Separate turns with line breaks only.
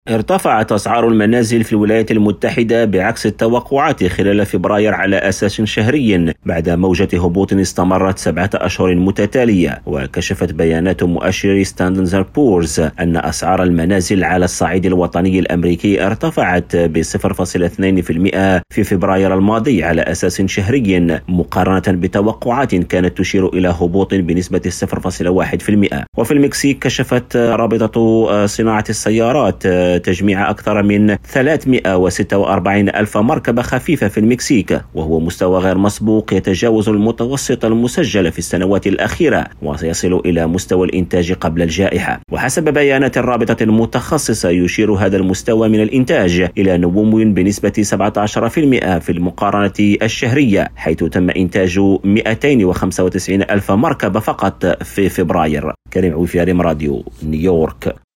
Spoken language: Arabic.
ارتفعت أسعار المنازل في الولايات المتحدة بعكس التوقعات خلال فبراير على أساس شهري بعد موجة هبوط استمرت 7 أشهر متتالية. وكشفت بيانات مؤشر ستاندرد أند بورز أن أسعار المنازل على الصعيد الوطني الأمريكي ارتفعت ب 0.2% في فبراير الماضي على أساس شهري مقارنة بتوقعات كانت تشير إلى هبوط بنسبة 0.1%. وفي المكسيك كشفت رابطة صناعة السيارات تجميع أكثر من 346 ألف مركبة خفيفة في المكسيك، وهو مستوى غير مسبوق يتجاوز المتوسط المسجل في السنوات الأخيرة وسيصل إلى مستوى الإنتاج قبل الجائحة. وحسب بيانات الرابطة المتخصصة يشير هذا المستوى من الإنتاج إلى نمو بنسبة 17% في المقارنة الشهرية، حيث تم إنتاج 295 ألف مركبة فقط في فبراير. كريم عويفي، راديو نيويورك.